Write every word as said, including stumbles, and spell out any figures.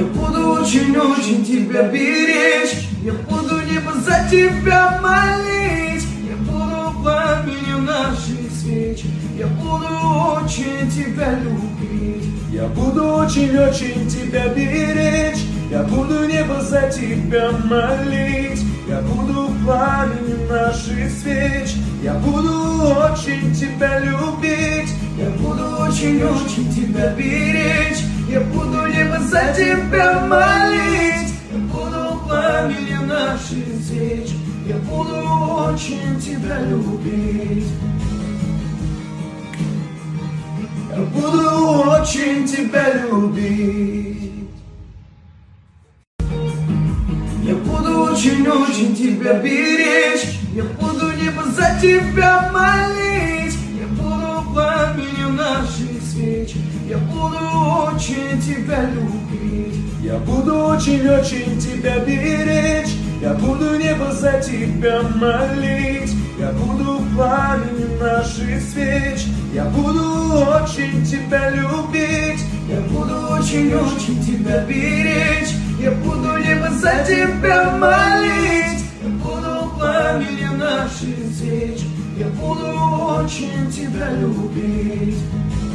буду очень-очень тебя беречь, я буду небо за тебя молить, я буду пламенем наших свеч, я буду очень тебя любить. Я буду очень-очень тебя беречь, я буду небо за тебя молить, я буду пламенем наших свеч, я буду очень тебя любить. Я буду очень-очень тебя беречь, я буду небо за тебя молить, я буду пламенем наших свеч, я буду очень тебя любить. Я буду очень тебя любить. Я буду очень-очень тебя беречь, я буду небо за тебя молить, я буду пламенем наших свеч, я буду очень тебя любить. Я буду очень-очень тебя беречь, я буду небо за тебя молить, я буду пламенем наших свеч, я буду очень тебя любить. Я буду очень-очень тебя беречь, я буду небо за тебя молить, я буду пламенем наших свеч, я буду очень тебя любить.